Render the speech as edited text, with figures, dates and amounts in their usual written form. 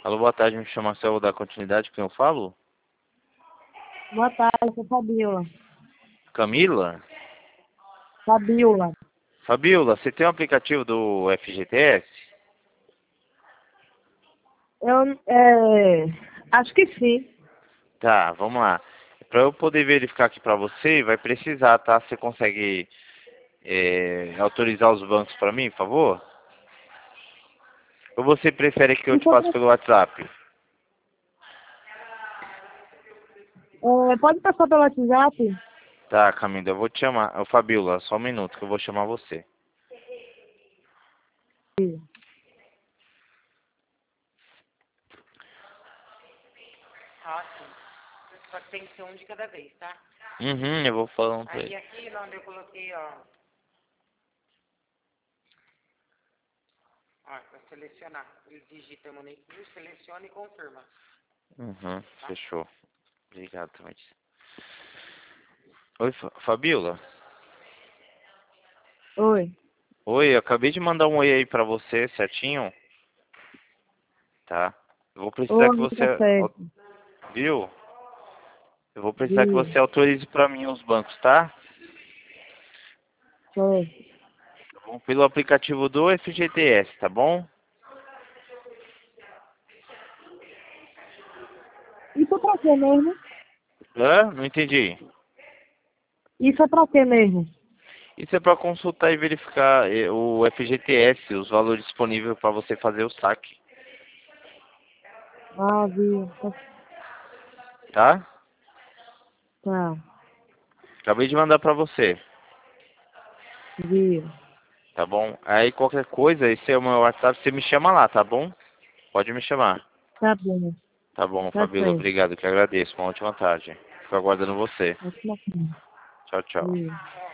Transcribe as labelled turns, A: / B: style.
A: Alô, boa tarde, me chamo Marcelo, vou dar continuidade, quem eu falo?
B: Boa tarde, eu sou Fabiola.
A: Camila?
B: Fabiola.
A: Fabiola, você tem um aplicativo do FGTS?
B: Acho que sim.
A: Tá, vamos lá. Para eu poder verificar aqui para você, vai precisar, tá? Você consegue autorizar os bancos para mim, por favor? Ou você prefere que eu te
B: Isso
A: passe pelo WhatsApp?
B: pode passar pelo WhatsApp?
A: Tá, Camila, eu vou te chamar. Ô, Fabiola, só um minuto que eu vou chamar você.
C: Ah, sim. Só que tem que ser um de cada vez, tá?
A: Uhum, eu vou falando pra
C: Aí
A: ele.
C: aqui onde eu coloquei, ó. Ó, pra selecionar. Ele digita manicure, seleciona e confirma.
A: Uhum, fechou. Obrigado, também. Oi, Fabiola.
B: Oi.
A: Oi, eu acabei de mandar um oi aí pra você, certinho? Tá. Eu vou precisar que
B: Oi, tá
A: você...
B: certo.
A: Viu? Eu vou precisar que
B: Viu?
A: você autorize pra mim os bancos, tá?
B: Certo.
A: Tá bom? Pelo aplicativo do FGTS, tá bom?
B: Isso é pra quê mesmo?
A: Hã? Não entendi.
B: Isso é pra quê mesmo?
A: Isso é pra consultar e verificar o FGTS, os valores disponíveis pra você fazer o saque,
B: Ah, viu.
A: tá?
B: Tá.
A: Acabei de mandar pra você,
B: Viu.
A: tá bom? Aí qualquer coisa, esse é o meu WhatsApp, você me chama lá, tá bom? Pode me chamar.
B: Tá bom.
A: Tá bom,
B: Tá
A: Fabíola,
B: certo.
A: obrigado, que agradeço. Uma ótima tarde. Fico aguardando você.
B: Ótima tarde.
A: Tchau, tchau.
B: Viu.